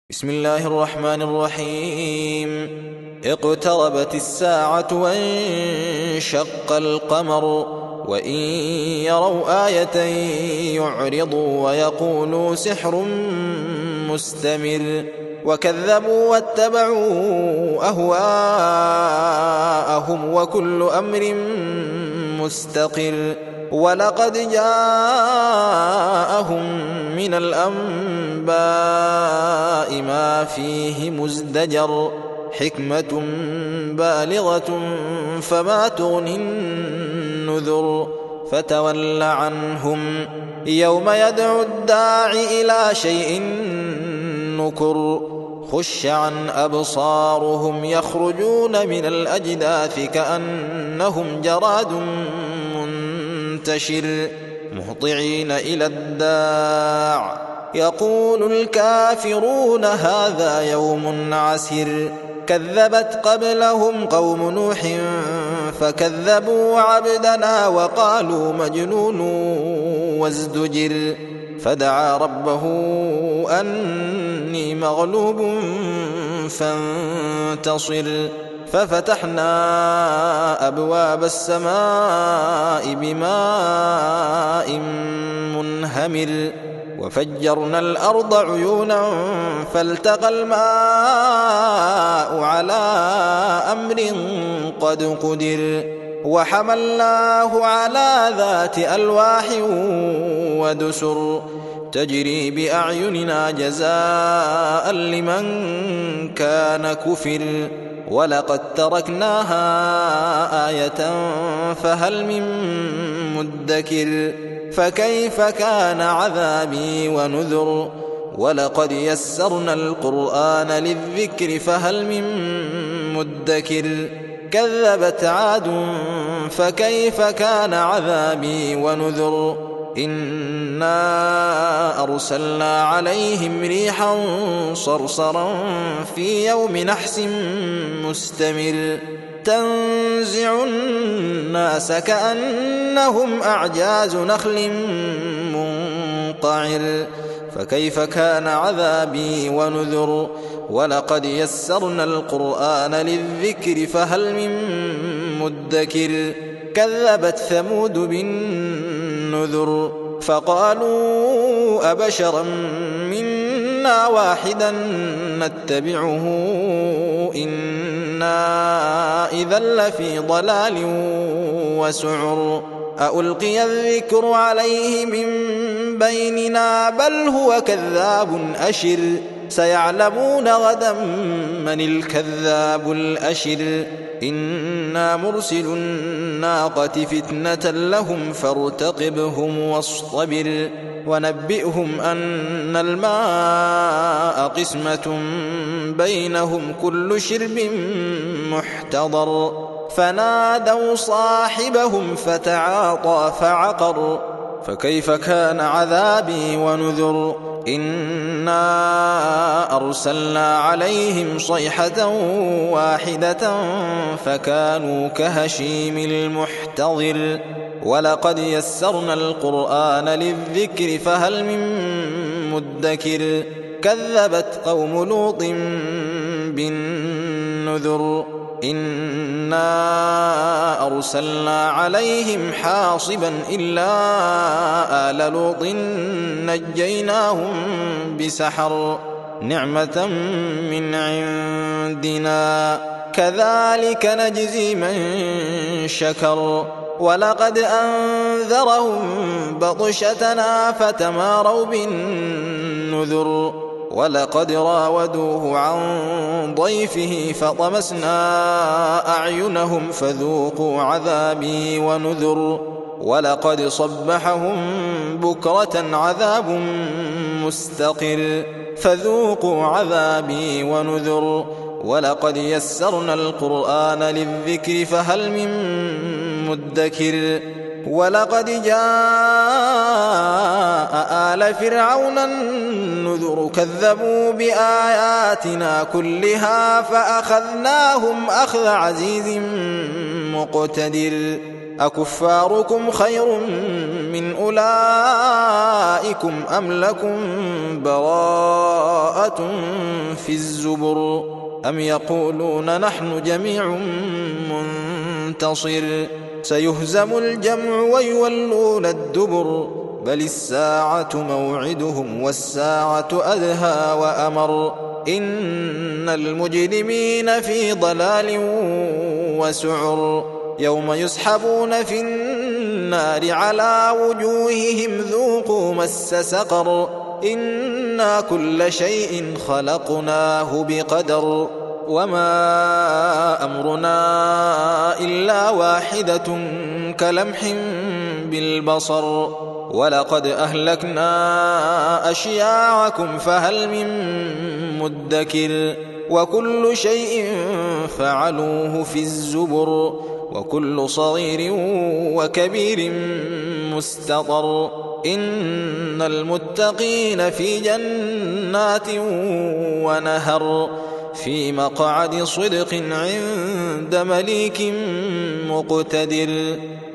بسم الله الرحمن الرحيم. اقتربت الساعة وانشق القمر وإن يروا آية يعرضوا ويقولوا سحر مستمر وكذبوا واتبعوا أهواءهم وكل أمر مستقر ولقد جاءهم من الأنباء ما فيه مزدجر حكمة بالغة فما تغني النذر فتول عنهم يوم يدعو الداعي إلى شيء نكر خش عن أبصارهم يخرجون من الأجداث كأنهم جراد منتشر مهطعين إلى الداع يقول الكافرون هذا يوم عسر كذبت قبلهم قوم نوح فكذبوا عبدنا وقالوا مجنون وازدجر فدعا ربه أني مغلوب فانتصر ففتحنا أبواب السماء بماء منهمر وفجرنا الأرض عيونا فالتقى الماء على أمر قد قدر وحملناه على ذات ألواح ودسر تجري بأعيننا جزاء لمن كان كفر ولقد تركناها آية فهل من مدكر فكيف كان عذابي ونذر ولقد يسرنا القرآن للذكر فهل من مدكر كذبت عاد فكيف كان عذابي ونذر إنا أرسلنا عليهم ريحا صرصرا في يوم نحس مستمر تنزع الناس كأنهم أعجاز نخل منقعر فكيف كان عذابي ونذر ولقد يسرنا القرآن للذكر فهل من مدكر كذبت ثمود بالنذر فقالوا أبشرا منا واحدا نتبعه إنا إذا لفي ضلال وسعر ألقي الذكر عليه من بيننا بل هو كذاب أشر سيعلمون غدا من الكذاب الأشر إنا مرسل الناقة فتنة لهم فارتقبهم واصطبر ونبئهم أن الماء قسمة بينهم كل شرب محتضر فنادوا صاحبهم فتعاطى فعقر فكيف كان عذابي ونذر إنا أرسلنا عليهم صيحة واحدة فكانوا كهشيم المحتضر ولقد يسرنا القرآن للذكر فهل من مدكر كذبت قوم لوط بالنذر إنا أرسلنا عليهم حاصبا إلا آل لوط نجيناهم بسحر نعمة من عندنا كذلك نجزي من شكر ولقد أنذرهم بطشتنا فتماروا بالنذر ولقد راودوه عن ضيفه فطمسنا أعينهم فذوقوا عذابي ونذر ولقد صبحهم بكرة عذاب مستقر فذوقوا عذابي ونذر ولقد يسرنا القرآن للذكر فهل من مدكر ولقد جاء آل فرعون النذر كذبوا بآياتنا كلها فأخذناهم أخذ عزيز مقتدر أكفاركم خير من أولئكم أم لكم براءة في الزبر أم يقولون نحن جميع منتصر سيهزم الجمع ويولون الدبر بل الساعة موعدهم والساعة أدهى وأمر إن المجرمين في ضلال وسعر يوم يسحبون في النار على وجوههم ذوقوا مس سقر إنا كل شيء خلقناه بقدر وما أمرنا إلا واحدة كلمح بالبصر ولقد أهلكنا أشياعكم فهل من مدكر وكل شيء فعلوه في الزبر وكل صغير وكبير مستطر إن المتقين في جنات ونهر في مقعد صدق عند مليك مقتدر